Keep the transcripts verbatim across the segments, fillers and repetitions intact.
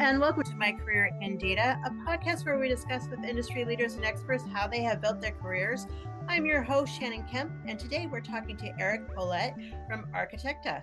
and welcome to My Career in Data, a podcast where we discuss with industry leaders and experts how they have built their careers. I'm your host, Shannon Kemp, and today we're talking to Eric Paulette from Architecta.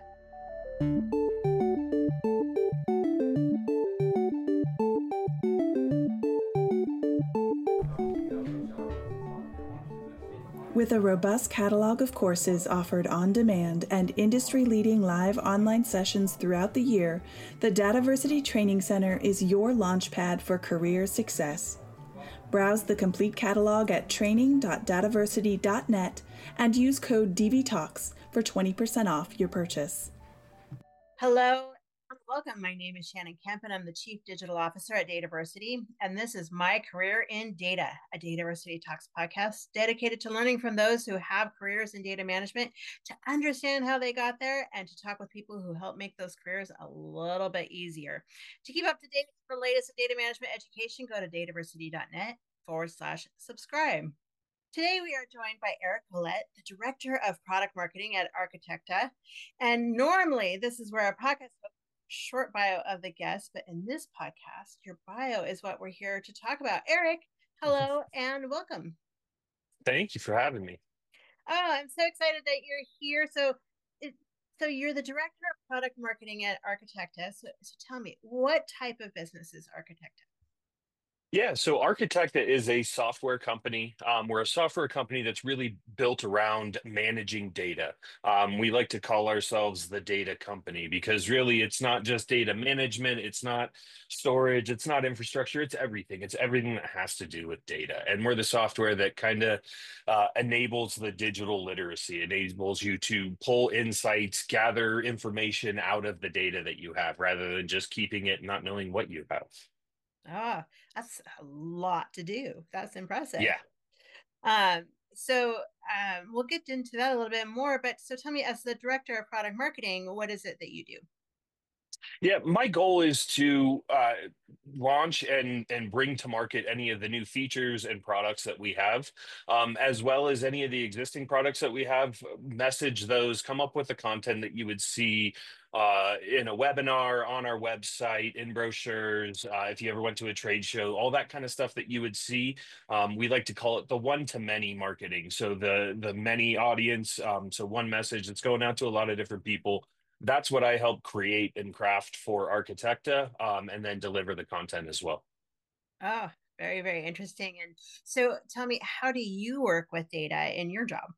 With a robust catalog of courses offered on demand and industry-leading live online sessions throughout the year, the Dataversity Training Center is your launchpad for career success. Browse the complete catalog at training dot dataversity dot net and use code D V Talks for twenty percent off your purchase. Hello. Welcome. My name is Shannon Kemp, and I'm the Chief Digital Officer at Dataversity, and this is My Career in Data, a Dataversity Talks podcast dedicated to learning from those who have careers in data management, to understand how they got there, and to talk with people who help make those careers a little bit easier. To keep up to date with the latest in data management education, go to dataversity dot net forward slash subscribe. Today, we are joined by Eric Paulette, the Director of Product Marketing at Architecta. And normally, this is where our podcast short bio of the guest, but in this podcast, your bio is what we're here to talk about. Eric, hello and welcome. Thank you for having me. Oh, I'm so excited that you're here. So, it, so you're the Director of Product Marketing at Architecta. So, so tell me, what type of business is Architecta? Yeah, so Architecta is a software company. Um, we're a software company that's really built around managing data. Um, we like to call ourselves the data company because really it's not just data management, it's not storage, it's not infrastructure, it's everything. It's everything that has to do with data. And we're the software that kind of uh, enables the digital literacy, enables you to pull insights, gather information out of the data that you have rather than just keeping it and not knowing what you have. Ah, that's a lot to do. That's impressive. Yeah. Um, so um, we'll get into that a little bit more, but so tell me, as the Director of Product Marketing, what is it that you do? Yeah, my goal is to uh, launch and and bring to market any of the new features and products that we have, um, as well as any of the existing products that we have. Message those, come up with the content that you would see uh, in a webinar, on our website, in brochures. Uh, if you ever went to a trade show, all that kind of stuff that you would see. Um, we like to call it the one-to-many marketing. So the the many audience. Um, so one message that's going out to a lot of different people. That's what I help create and craft for Architecta, um, and then deliver the content as well. Oh, very, very interesting. And so tell me, how do you work with data in your job?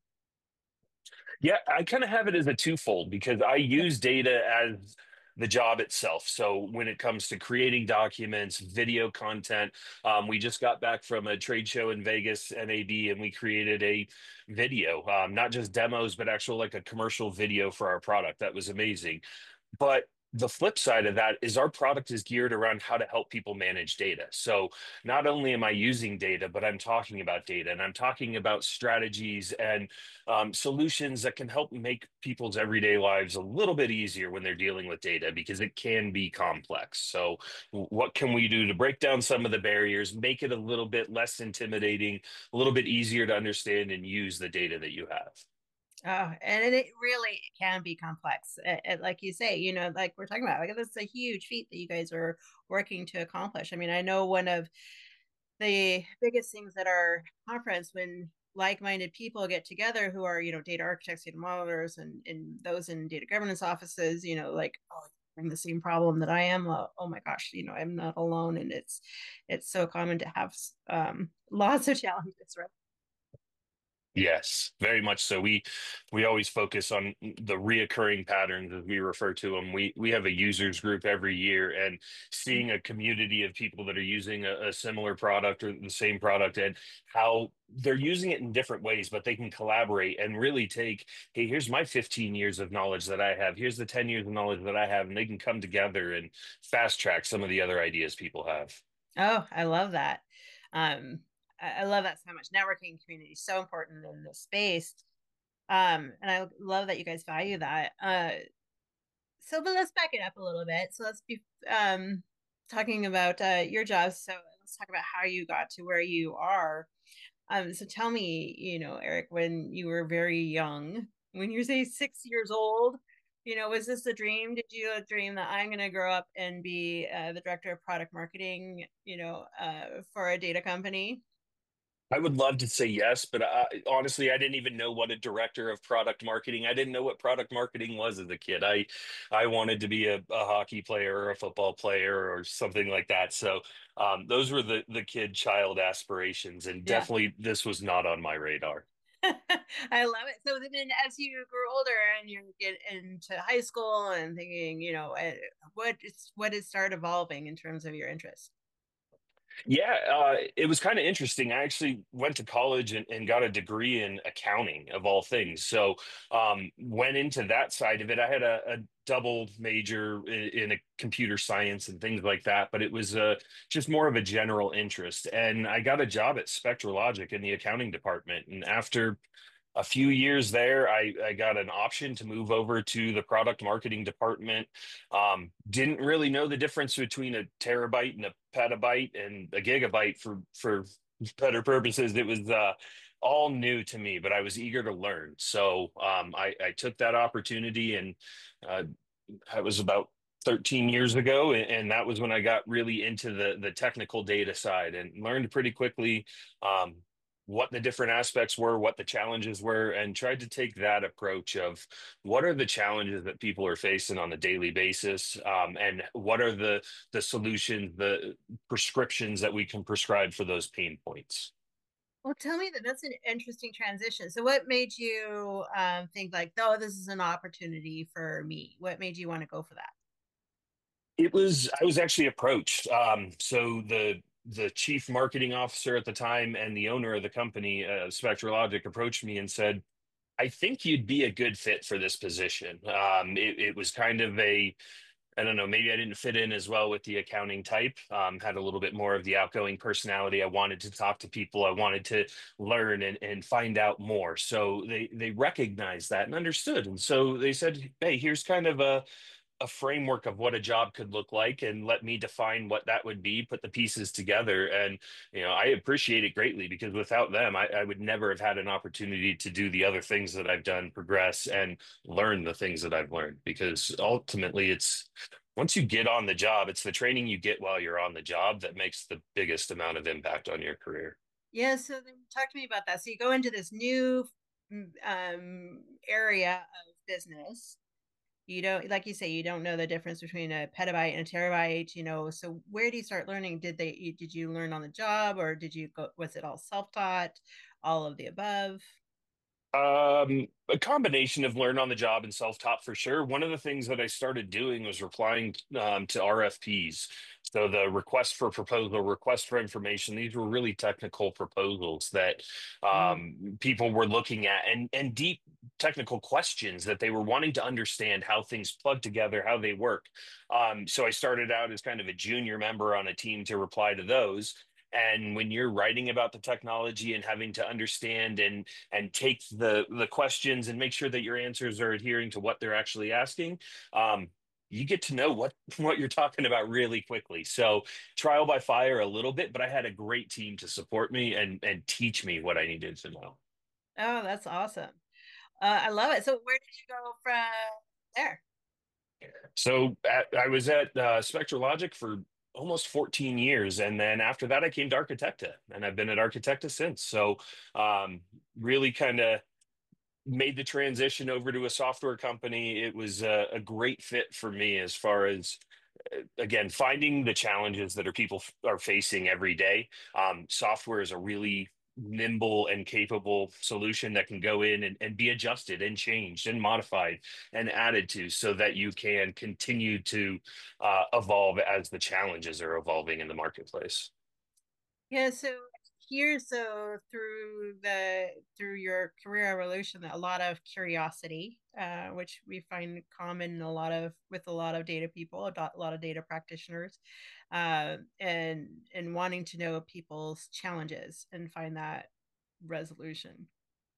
Yeah, I kind of have it as a twofold because I use data as the job itself. So when it comes to creating documents, video content, um, we just got back from a trade show in Vegas, N A B, and we created a video, um, not just demos, but actual like a commercial video for our product. That was amazing. But the flip side of that is our product is geared around how to help people manage data. So not only am I using data, but I'm talking about data and I'm talking about strategies and um, solutions that can help make people's everyday lives a little bit easier when they're dealing with data because it can be complex. So what can we do to break down some of the barriers, make it a little bit less intimidating, a little bit easier to understand and use the data that you have? Oh, and it really can be complex. It, it, like you say, you know, like we're talking about, like this is a huge feat that you guys are working to accomplish. I mean, I know one of the biggest things at our conference when like-minded people get together who are, you know, data architects, data modelers, and, and those in data governance offices, you know, like, oh, having the same problem that I am. Oh, oh my gosh, you know, I'm not alone. And it's, it's so common to have um, lots of challenges, right? Yes, very much so. We we always focus on the reoccurring patterns as we refer to them. We we have a users group every year, and seeing a community of people that are using a, a similar product or the same product and how they're using it in different ways, but they can collaborate and really take, hey, here's my fifteen years of knowledge that I have. Here's the ten years of knowledge that I have, and they can come together and fast track some of the other ideas people have. Oh, I love that. Um, I, I love that so much. Networking community is so important in this space. Um, and I love that you guys value that. Uh, so, but let's back it up a little bit. So let's be um, talking about uh, your job. So let's talk about how you got to where you are. Um, so tell me, you know, Eric, when you were very young, when you say six years old, You know, was this the dream? Did you dream that I'm going to grow up and be uh, the director of product marketing, you know, uh, for a data company? I would love to say yes, but I, honestly, I didn't even know what a director of product marketing. I didn't know what product marketing was as a kid. I I wanted to be a, a hockey player or a football player or something like that. So um, those were the the kid child aspirations, and Yeah. definitely this was not on my radar. I love it. So then, as you grew older and you get into high school and thinking, you know, uh, what is what is start evolving in terms of your interest? Yeah, uh, it was kind of interesting. I actually went to college and, and got a degree in accounting, of all things. So, um, went into that side of it. I had a, a double major in, in a computer science and things like that, but it was uh, just more of a general interest. And I got a job at SpectraLogic in the accounting department. And after a few years there, I, I got an option to move over to the product marketing department. Um, didn't really know the difference between a terabyte and a petabyte and a gigabyte for for better purposes. It was uh, all new to me, but I was eager to learn. So um, I, I took that opportunity, and uh, that was about thirteen years ago, and, and that was when I got really into the the technical data side and learned pretty quickly. Um, what the different aspects were, what the challenges were, and tried to take that approach of what are the challenges that people are facing on a daily basis, um, and what are the the solutions, the prescriptions that we can prescribe for those pain points. Well, tell me that that's an interesting transition. So, what made you um, think like, oh, this is an opportunity for me? What made you want to go for that? It was I was actually approached. Um, so the the chief marketing officer at the time and the owner of the company, uh, SpectraLogic, approached me and said, I think you'd be a good fit for this position. Um, it, it was kind of a, I don't know, maybe I didn't fit in as well with the accounting type. Um, had a little bit more of the outgoing personality. I wanted to talk to people. I wanted to learn and, and find out more. So they they recognized that and understood. And so they said, hey, here's kind of a a framework of what a job could look like and let me define what that would be, put the pieces together. And, you know, I appreciate it greatly because without them, I, I would never have had an opportunity to do the other things that I've done, progress and learn the things that I've learned. Because ultimately, it's once you get on the job, it's the training you get while you're on the job that makes the biggest amount of impact on your career. Yeah. So, then talk to me about that. So, you go into this new mm, um, area of business. You don't, like you say, you don't know the difference between a petabyte and a terabyte. You know, so where do you start learning? Did they? Did you learn on the job, or did you go? Was it all self taught? All of the above? Um, a combination of learn on the job and self-taught for sure. One of the things that I started doing was replying um, to R F Ps. So the request for proposal, request for information, these were really technical proposals that Mm. um, people were looking at and, and deep technical questions that they were wanting to understand how things plug together, how they work. Um, so I started out as kind of a junior member on a team to reply to those. And when you're writing about the technology and having to understand and and take the the questions and make sure that your answers are adhering to what they're actually asking, um, you get to know what what you're talking about really quickly. So trial by fire a little bit, but I had a great team to support me and and teach me what I needed to know. Oh, that's awesome. Uh, I love it. So, where did you go from there? So at, I was at uh, SpectraLogic for almost fourteen years, and then after that, I came to Architecta, and I've been at Architecta since. So um, really kind of made the transition over to a software company. It was a, a great fit for me as far as uh, again finding the challenges that are people f- are facing every day. Um, software is a really nimble and capable solution that can go in and, and be adjusted and changed and modified and added to so that you can continue to uh, evolve as the challenges are evolving in the marketplace. Yeah, so here, so through the through your career evolution, a lot of curiosity, uh, which we find common in a lot of with a lot of data people, a do- a lot of data practitioners, uh, and and wanting to know people's challenges and find that resolution.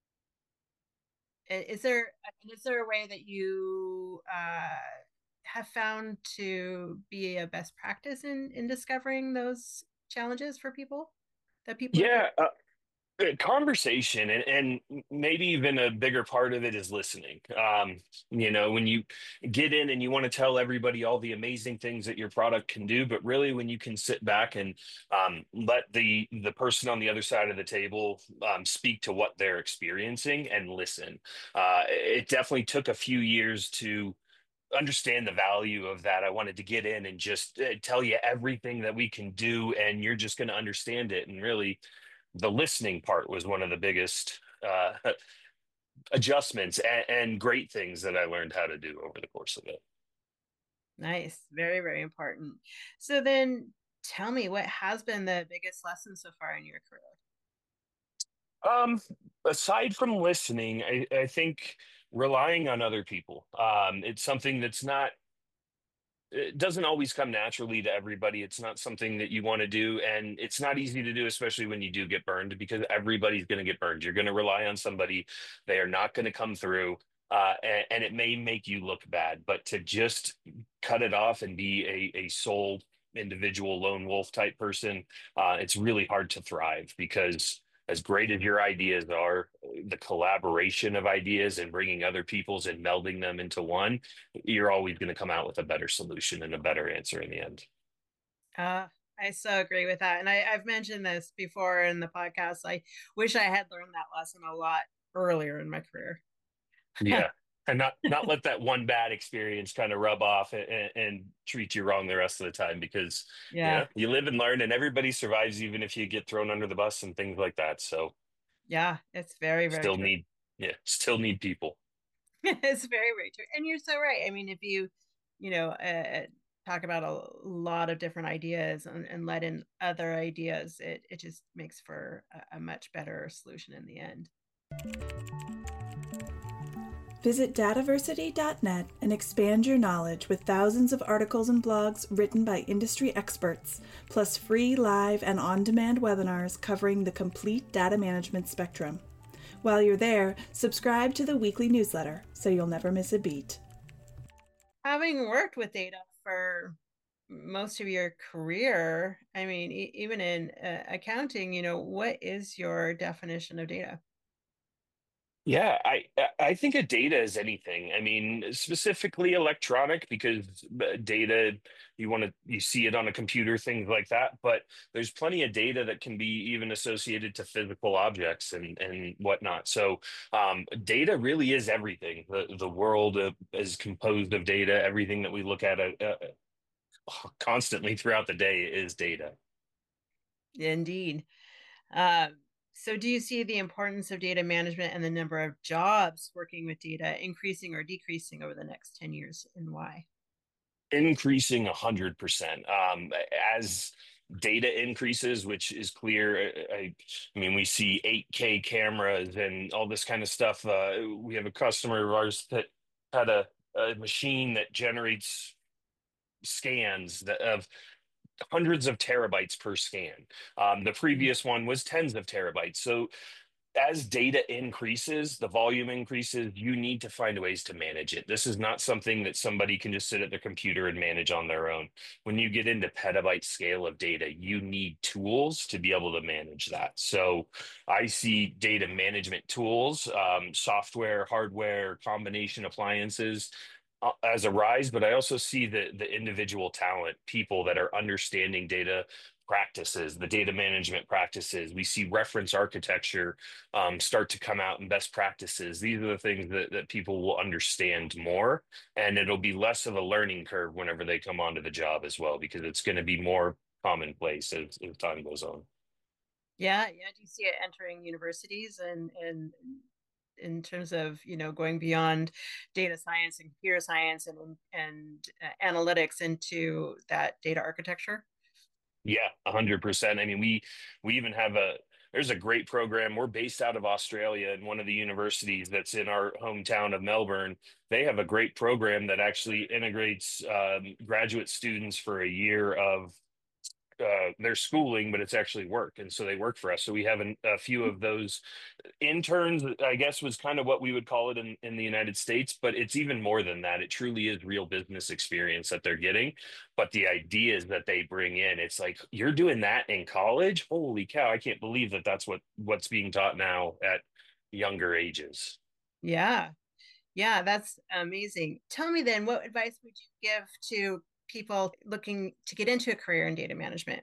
I- Is there is there a way that you uh, have found to be a best practice in in discovering those challenges for people that people are Yeah, facing? Uh, conversation, and, and maybe even a bigger part of it is listening. Um, you know, when you get in and you want to tell everybody all the amazing things that your product can do, but really when you can sit back and um, let the the person on the other side of the table um, speak to what they're experiencing and listen. Uh, it definitely took a few years to understand the value of that. I wanted to get in and just uh, tell you everything that we can do, and you're just going to understand it. And really, the listening part was one of the biggest uh, adjustments and, and great things that I learned how to do over the course of it. Nice. Very, very important. So then tell me, what has been the biggest lesson so far in your career? Um, Aside from listening, I, I think relying on other people. Um, it's something that's not it doesn't always come naturally to everybody. It's not something that you want to do, and it's not easy to do, especially when you do get burned, because everybody's going to get burned. You're going to rely on somebody. They are not going to come through, uh, and, and it may make you look bad. But to just cut it off and be a, a sole individual lone wolf type person, uh, it's really hard to thrive because as great as your ideas are, the collaboration of ideas and bringing other people's and melding them into one, you're always going to come out with a better solution and a better answer in the end. Uh, I so agree with that. And I, I've mentioned this before in the podcast. I wish I had learned that lesson a lot earlier in my career. Yeah. And not not let that one bad experience kind of rub off and, and treat you wrong the rest of the time because you Yeah. know you live and learn and everybody survives even if you get thrown under the bus and things like that. So Yeah. It's very, very still true. need yeah, still need people. It's very, very true. And you're so right. I mean, if you, you know, uh, talk about a lot of different ideas and, and let in other ideas, it, it just makes for a, a much better solution in the end. Visit dataversity dot net and expand your knowledge with thousands of articles and blogs written by industry experts, plus free live and on-demand webinars covering the complete data management spectrum. While you're there, subscribe to the weekly newsletter so you'll never miss a beat. Having worked with data for most of your career, I mean, e- even in uh, accounting, you know, what is your definition of data? Yeah, I I think a data is anything. I mean, specifically electronic because uh, data you want to you see it on a computer, things like that. But there's plenty of data that can be even associated to physical objects and and whatnot. So um, data really is everything. The the world uh, is composed of data. Everything that we look at uh, uh, constantly throughout the day is data. Indeed. Uh, so, do you see the importance of data management and the number of jobs working with data increasing or decreasing over the next ten years, and why? Increasing a hundred percent. Um, as data increases, which is clear. I, I mean, we see eight K cameras and all this kind of stuff. Uh, we have a customer of ours that had a, a machine that generates scans that, of hundreds of terabytes per scan. Um, the previous one was tens of terabytes. So as data increases, the volume increases, you need to find ways to manage it. This is not something that somebody can just sit at their computer and manage on their own. When you get into petabyte scale of data, you need tools to be able to manage that. So I see data management tools, um, software, hardware, combination appliances uh, as a rise, but I also see the the individual talent, people that are understanding data practices, the data management practices. We see reference architecture um, start to come out in best practices. These are the things that, that people will understand more, and it'll be less of a learning curve whenever they come onto the job as well, because it's going to be more commonplace as, as time goes on. Yeah, yeah. Do you see it entering universities and and in terms of you know going beyond data science and computer science and and uh, analytics into that data architecture? Yeah, a hundred percent. I mean, we we even have a there's a great program. We're based out of Australia, and one of the universities that's in our hometown of Melbourne, they have a great program that actually integrates um, graduate students for a year of uh, their schooling, but it's actually work, and so they work for us. So we have an, a few of those interns, I guess, was kind of what we would call it in, in the United States, but it's even more than that. It truly is real business experience that they're getting. But the ideas that they bring in, it's like, you're doing that in college? Holy cow, I can't believe that that's what what's being taught now at younger ages. Yeah. Yeah, that's amazing. Tell me then, what advice would you give to people looking to get into a career in data management?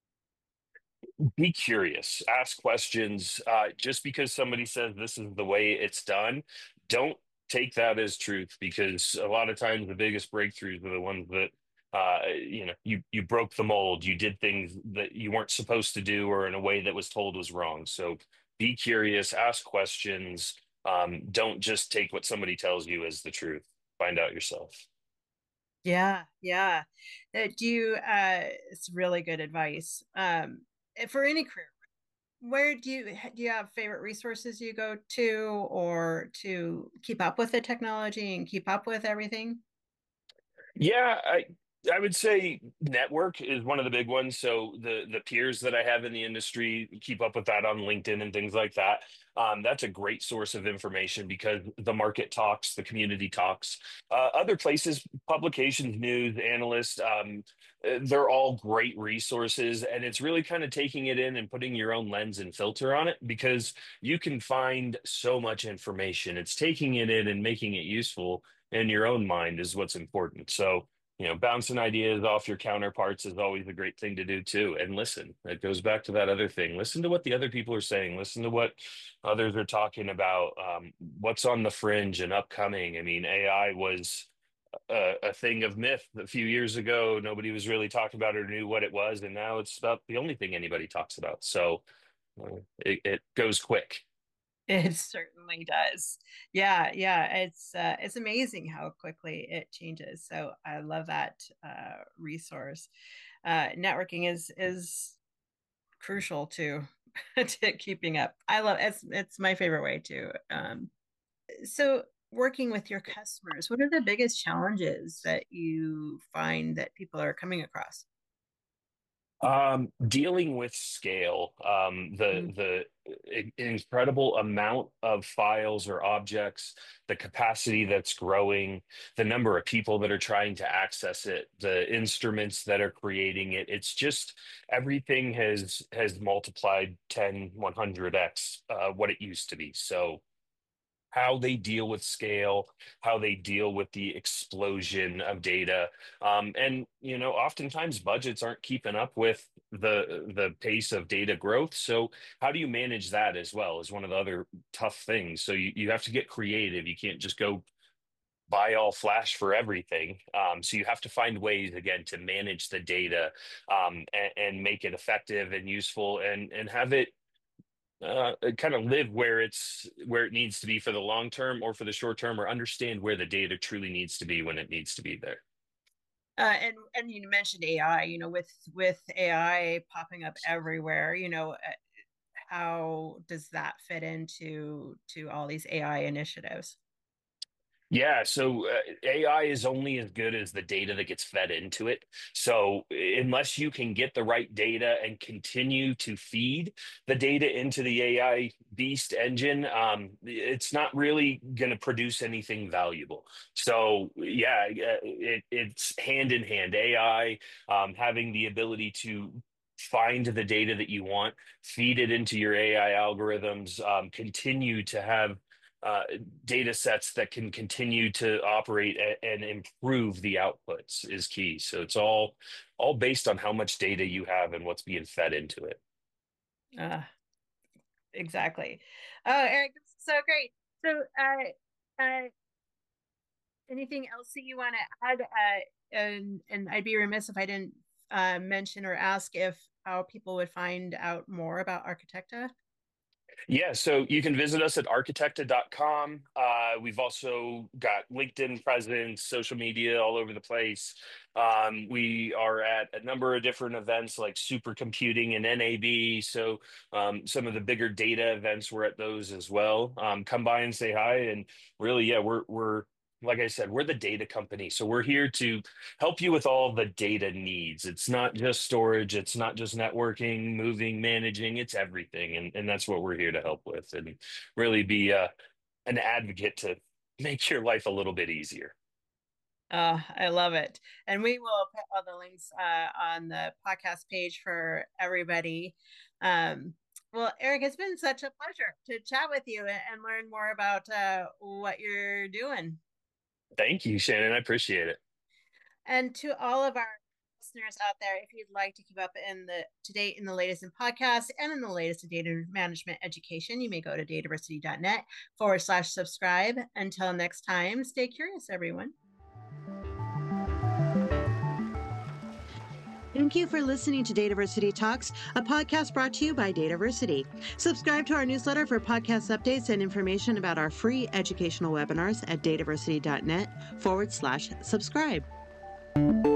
Be curious, ask questions. Uh, just because somebody says this is the way it's done, don't take that as truth, because a lot of times the biggest breakthroughs are the ones that uh, you know you you broke the mold, you did things that you weren't supposed to do, or in a way that was told was wrong. So be curious, ask questions. Um, don't just take what somebody tells you as the truth. Find out yourself. Yeah, yeah. Uh, do you, uh, it's really good advice. Um, eh, for any career, where do you do you have favorite resources you go to or to keep up with the technology and keep up with everything? Yeah, I I would say network is one of the big ones. So the the peers that I have in the industry, keep up with that on LinkedIn and things like that. Um, that's a great source of information because the market talks, the community talks. Uh, other places, publications, news, analysts, um, uh, they're all great resources, and it's really kind of taking it in and putting your own lens and filter on it, because you can find so much information. It's taking it in and making it useful in your own mind is what's important. So, you know, bouncing ideas off your counterparts is always a great thing to do too. And listen, it goes back to that other thing. Listen to what the other people are saying. Listen to what others are talking about. Um, what's on the fringe and upcoming. I mean, A I was a, a thing of myth a few years ago. Nobody was really talking about it or knew what it was, and now it's about the only thing anybody talks about. So uh, it, it goes quick. It certainly does. Yeah, yeah. It's uh, it's amazing how quickly it changes. So I love that uh, resource. Uh, networking is is crucial to to keeping up. I love it's it's my favorite way too. Um, so working with your customers, what are the biggest challenges that you find that people are coming across? Um, dealing with scale, um, the Mm. the i- incredible amount of files or objects, the capacity that's growing, the number of people that are trying to access it, the instruments that are creating it. It's just everything has has multiplied ten, one hundred x uh, what it used to be. So how they deal with scale, how they deal with the explosion of data. Um, and, you know, oftentimes budgets aren't keeping up with the the pace of data growth. So how do you manage that as well is one of the other tough things. So you, you have to get creative. You can't just go buy all flash for everything. Um, so you have to find ways again to manage the data, um, and, and make it effective and useful, and and have it uh, kind of live where it's where it needs to be for the long term or for the short term, or understand where the data truly needs to be when it needs to be there. Uh, and and you mentioned A I, you know, with with A I popping up everywhere, you know, uh, how does that fit into to all these A I initiatives? Yeah, so uh, A I is only as good as the data that gets fed into it. So unless you can get the right data and continue to feed the data into the A I beast engine, um, it's not really going to produce anything valuable. So yeah, uh, it, it's hand in hand. A I, um, having the ability to find the data that you want, feed it into your A I algorithms, um, continue to have uh, data sets that can continue to operate a- and improve the outputs is key. So it's all all based on how much data you have and what's being fed into it. Uh, exactly. Oh, Eric, this is so great. So, uh, uh, anything else that you want to add? Uh, and and I'd be remiss if I didn't uh, mention or ask if how people would find out more about Architecta. Yeah, so you can visit us at architecta dot com. Uh, we've also got LinkedIn presence, social media all over the place. Um, we are at a number of different events like supercomputing and N A B. So um, some of the bigger data events, we're at those as well. Um, come by and say hi. And really, yeah, we're we're like I said, we're the data company. So we're here to help you with all the data needs. It's not just storage, it's not just networking, moving, managing, it's everything. And, and that's what we're here to help with and really be uh, an advocate to make your life a little bit easier. Uh, I love it. And we will put all the links uh, on the podcast page for everybody. Um, well, Eric, it's been such a pleasure to chat with you and, and learn more about uh, what you're doing. Thank you, Shannon. I appreciate it. And to all of our listeners out there, if you'd like to keep up in the to date in the latest in podcasts and in the latest in data management education, you may go to dataversity.net forward slash subscribe. Until next time, stay curious, everyone. Thank you for listening to Dataversity Talks, a podcast brought to you by Dataversity. Subscribe to our newsletter for podcast updates and information about our free educational webinars at dataversity.net forward slash subscribe.